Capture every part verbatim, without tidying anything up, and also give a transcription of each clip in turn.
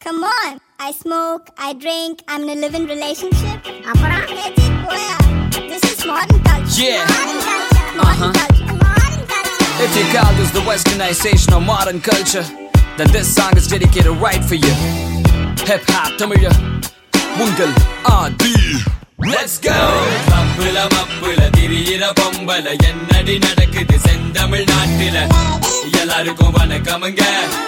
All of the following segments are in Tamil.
Come on. I smoke, I drink, I'm in a live-in relationship. Apara? Let it go, yeah. This is modern culture. Yeah. Modern culture. Modern Uh-huh. culture. Modern culture. If you call this the westernization of modern culture, then this song is dedicated right for you. Hip hop தமிழ உங்கள் ஆதி. Let's go. தப்புல மப்புல திரியிற பொம்பல என்னடி நடக்குது செந்தமிழ் நாட்டில எல்லாருக்கும் வணக்கமுங்க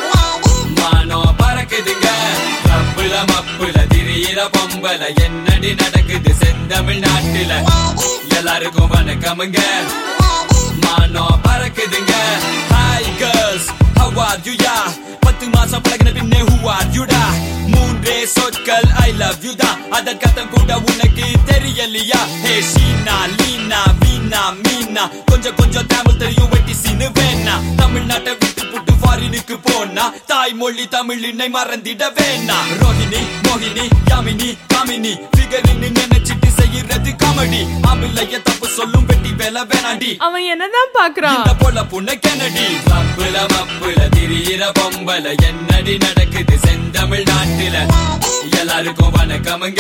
மானோ பறக்குதுங்க தப்புல மப்புல திரியிற பொம்பல என்னடி நடக்குது செந்தமிழ் நாட்டில எல்லாருக்கும் வணக்கமுங்க மானோ பறக்குதுங்க. Hi girls, how are you ya? பத்து மாசம் பழகின பின்னே who are you da? மூன்றே சொற்கள் I love you da. அதற்கத்தம் கூட உனக்கு தெரியலையா? ஹே ஷீனா லீனா வீணா மீனா கொஞ்சம் கொஞ்சம் தமிழ் தெரியும் வெட்டி சீனு வேணா. தமிழ்நாட்டை விட்டு புட்டு ஃபாரினுக்கு போனா தாய்மொழி தமிழினை மறந்திட வேணா. ரோஹிணி மோகினி யாமினி காமினி ஃபிகரின்னு நினைச்சிட்டு செய்யறது காமெடி. ஆம்பிள்ளைய தப்பு சொல்லும் வெட்டி வேலை வேணாண்டி. அவன் என்னதான் பாக்குறான்? இந்த போல புண்ண கெனடி. தப்புல மப்புல திரியிற பொம்பல என்னடி நடக்குது செந்தமிழ் நாட்டில எல்லாருக்கும் வணக்கமுங்க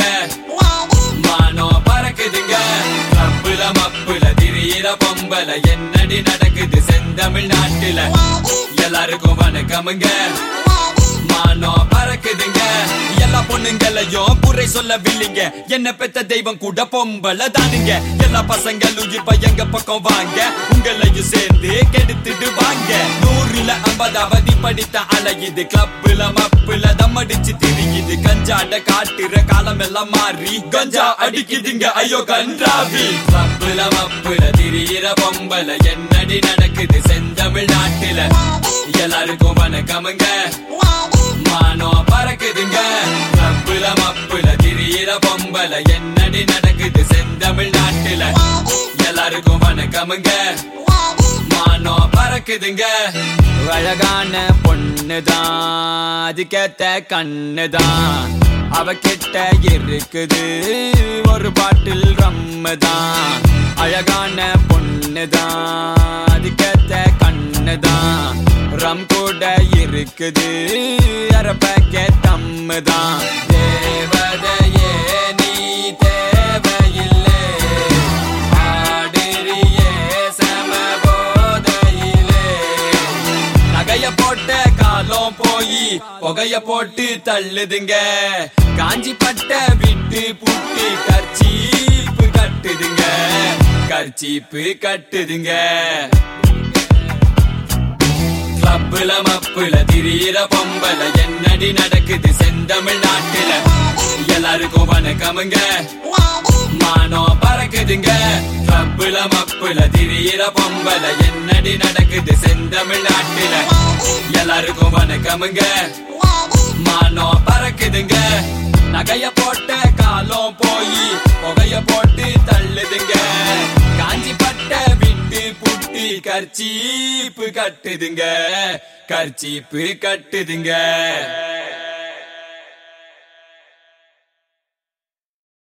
மானோ பறக்குதுங்க. தப்புல மப்புல திரியிற பொம்பல என்னடி நடக்குது செந்தமிழ் நாட்டில எல்லாருக்கும் வணக்கமுங்க மானோ பறக்குதுங்க. எல்லா பொண்ணுங்களையும் புரை சொல்லவில்லைங்க, என்ன பெத்த தெய்வம் கூட பொம்பளை தானுங்க. எல்லா பசங்களும் இப்ப எங்க பக்கம் வாங்க, உங்களையும் சேர்ந்து கெடுத்துட்டு வாங்க. நூறுல ஐம்பதாவது படித்த அலையுது, கிளப்புல மப்புல தம்மடிச்சு திரியுது. கஞ்சாட காட்டுற காலம் எல்லாம் மாறி கஞ்சா அடிக்குதுங்க ஐயோ கன்றாவி. கிளப்புல மப்புல திரியிற பொம்பல என்னடி நடக்குது செந்தமிழ் நாட்டில எல்லாருக்கும் வணக்கமுங்க மானோ பறக்குதுங்க. கிளப்புல மப்புல திரியிற பொம்பல என்னடி நடக்குது செந்தமிழ் நாட்டில எல்லாருக்கும் வணக்கமுங்க மானோ பறக்குதுங்க. அழகான பொண்ணுதான், அதுக்கேத்த கண்ணுதான், அவகிட்ட இருக்குது ஒரு பாட்டில் ரம்முதான். அழகான பொண்ணுதான், அதுக்கேத்த கண்ணுதான், ரம் கூட இருக்குது அரை பேக்கெட் தம்முதான். தேவதையே நீ தேவையில்லை, ஆடுறியே சமபோதையிலே. நகைய போட்ட காலம் போய் புகைய போட்டு தள்ளுதுங்க, காஞ்சி பட்ட விட்டு புட்டு கர்ச்சீப்பு கட்டுதுங்க, கர்ச்சீப்பு கட்டுதுங்க. கிளப்புல மப்புல திரியிற பொம்பல என்னடி நடக்குது செந்தமிழ் நாட்டில எல்லாருக்கும் வணக்கமுங்க மானோ பறக்குதுங்க. கிளப்புல மப்புல திரியிற பொம்பல என்னடி நடக்குது செந்தமிழ் நாட்டில எல்லாருக்கும் வணக்கமுங்க மானோ பறக்குதுங்க. நகைய போட்ட காலம் போய் புகைய போட்டு தள்ளுதுங்க, காஞ்சி பட்ட விட்டு புட்டு கர்ச்சீப்பு கட்டுதுங்க, கர்ச்சீப்பு கட்டுதுங்க.